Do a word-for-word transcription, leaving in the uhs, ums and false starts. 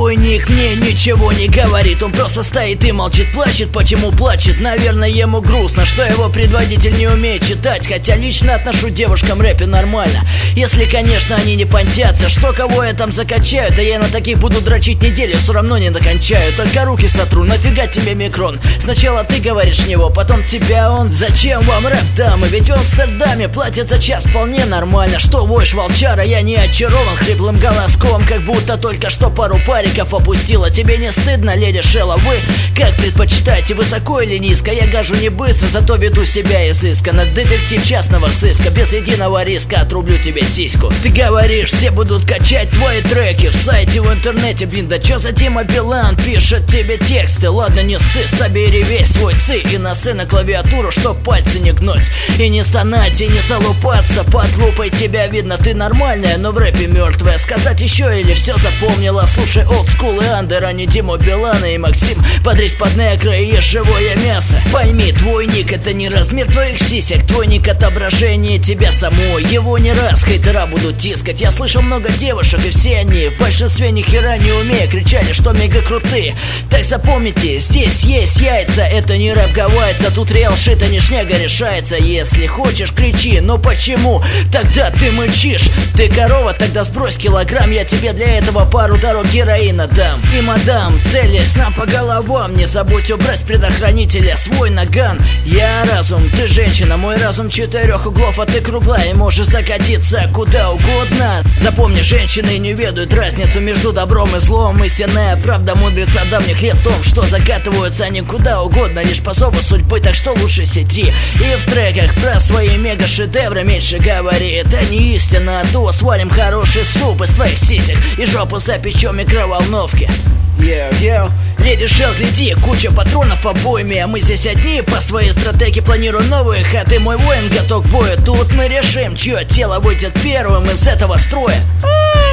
твой ник мне ничего не говорит. Он просто стоит и молчит, плачет. Почему плачет? Наверное, ему грустно, что его предводитель не умеет читать. Хотя лично отношу девушкам рэпе нормально, если, конечно, они не понтятся. Что кого я там закачаю? Да я на таких буду дрочить неделю, все равно не докончаю. Только руки сотру, нафига тебе микрон? Сначала ты говоришь в него, потом тебя он. Зачем вам рэп, дамы? Ведь в Амстердаме платят за час вполне нормально. Что воешь, волчара? Я не очарован хриплым голоском, как будто только что пару париков опустила. Тебе не стыдно, леди Шелла? Вы как предпочитаете, высоко или низко? Я гажу не быстро, зато веду себя изысканно. Детектив частного сыска, без единого риска отрублю тебе сиську. Ты говоришь, все будут качать твои треки в сайте, в интернете, блин, да чё за Дима Билан пишет тебе тексты? Ладно, не ссы, собери весь свой ци и носы на клавиатуру, чтоб пальцы не гнуть и не стонать, и не залупаться. Под лупой тебя видно, ты нормальная, но в рэпе мертвая. Сказать еще или все запомнила? Слушай олдскул и андер, а не Диму Билана и Максим. Подрись под некро и ешь живое мясо. Пойми, твой ник это не размер твоих сисек, твой ник отображение тебя самой. Его не раз хейтера будут тискать. Я слышал много девушек, и все они в большинстве ни хера не умея кричали, что мега крутые. Так запомните, здесь есть яйца, это не рэп гавайца. Тут реал шит, а не шняга решается. Если хочешь, кричи, но почему тогда ты мычишь? Ты корова, тогда сбрось килограмм, я тебе для этого пару дорог героина дам. И мадам, целясь нам по головам, не забудь убрать с предохранителя свой наган. Я разум, ты женщина, мой разум четырех углов, а ты круглая и можешь закатиться куда угодно. Запомни, женщины не ведают разницу между добром и злом. Истинная правда мудреца давних лет в том, что закатываются они куда угодно, лишь по зову судьбы, так что лучше сиди и в треках про свои мега-шедевры меньше говори. Это не истина, а то сварим хороший суп из твоих сисек и жопу запечем в микроволновке. Йоу-йоу, леди Шелл, гляди, куча патронов обоими, а мы здесь одни по своей стратегии планируем новые ходы. Мой воин готов к бою, тут мы решим, чье тело выйдет первым из этого строя.